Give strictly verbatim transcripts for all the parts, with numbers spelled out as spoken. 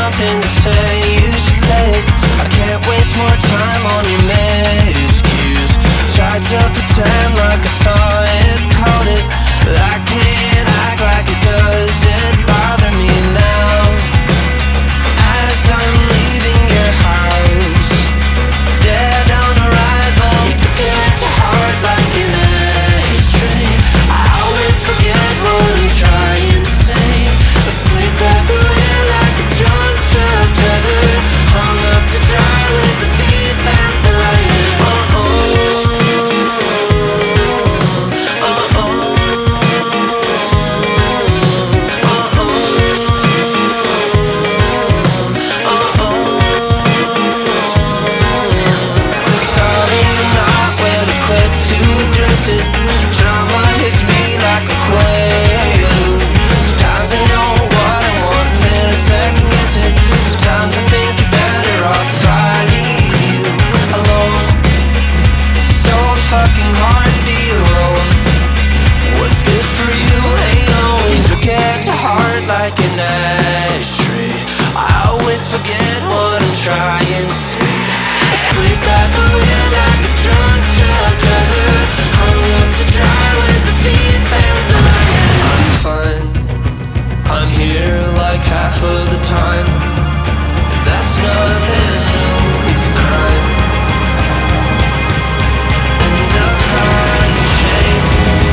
something to say, you should say it. I can't waste more time on your miscues. Tried to pretend like I saw it, called it, but I can't act like it does. It bother me now as I'm leaving your house, dead on arrival. You took it to heart like an ashtray. I always forget what I'm trying to say. Asleep at the wheel like a drunk truck driver, hung up to dry with the thief and the lion. Oh oh, oh oh, oh oh, oh oh. Sorry, I'm not where to quit to dress it. Drama hits me like a quaalude. Sometimes I know what I want, then I second guess it. Sometimes I think you're better off if I leave you alone. So fucking hard to be alone. What's good for you ain't always what get to heart like an ashtray. I always forget what I'm trying to say. Sleep at the wheel like a drunk truck driver, hung up to dry with the thief and the lion. I'm fine, I'm here like half of the time, and that's nothing new, it's a crime. And I'll cry in shame.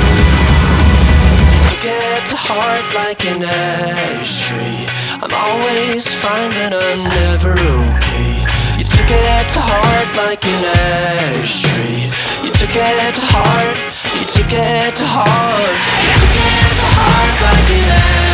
You get to heart like an ashtray. I'm always fine but I'm never okay. You took it to heart like an ashtray. You took it to heart, you took it to heart. You took it to heart like an ashtray.